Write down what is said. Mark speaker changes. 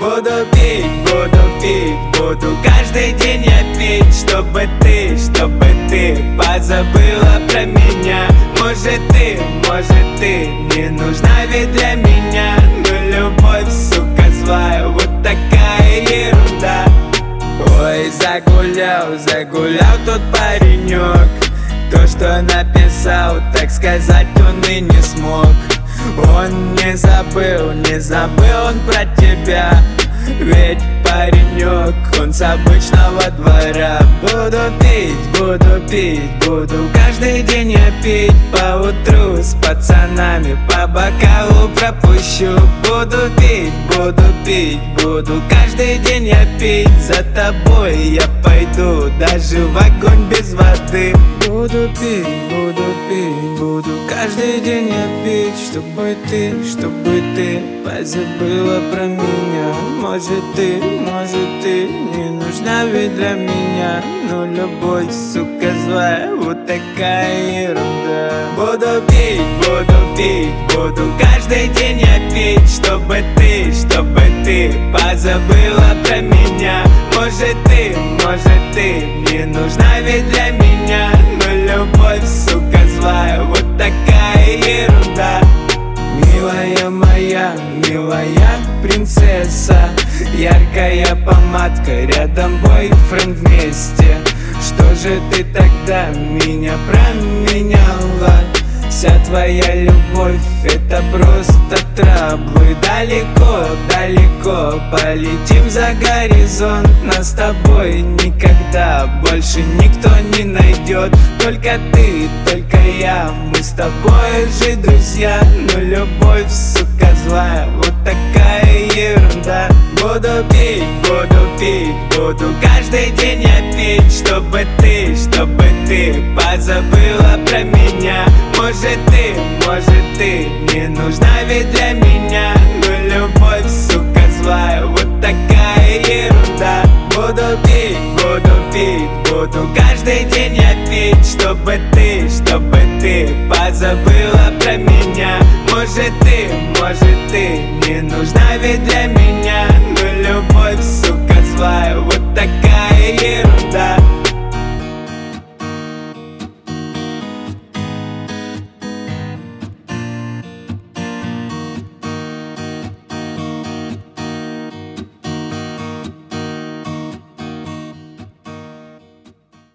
Speaker 1: Буду пить, буду каждый день я пить, чтобы ты позабыла про меня. Может ты не нужна ведь для меня, но любовь, сука, злая, вот такая ерунда. Ой, загулял тот паренек, то, что написал, так сказать, он и не смог. Он не забыл он про тебя, ведь паренек, он с обычного двора. Буду пить, буду каждый день я пить, поутру с пацанами по бокалу пропущу. Буду пить, буду каждый день я пить, за тобой я пойду даже в огонь без воды. Буду пить, буду каждый день я пить, чтобы ты позабыла про меня. Может ты не нужна ведь для меня, но любовь, сука, злая, вот такая ерунда. Буду пить, буду каждый день я пить, чтобы ты позабыла про меня. Может ты не нужна ведь для меня, но любовь, сука, злая, вот такая ерунда. Милая принцесса, яркая помадка, рядом бойфренд вместе. Что же ты тогда меня променяла? Вся твоя любовь — это просто траблы. Далеко полетим за горизонт, нас с тобой никогда больше никто не найдет. Только ты, только я, мы с тобой же друзья, но любовь, сука, злая, вот такая ерунда. Буду пить, буду каждый день я пить, чтобы ты позабыла про меня. Может ты не нужна ведь для меня, но любовь, сука, злая, вот такая ерунда. Буду пить, буду каждый день я пить, чтобы ты позабыла про меня. Может ты не нужна ведь для меня, но любовь, сука, злая, вот такая ерунда.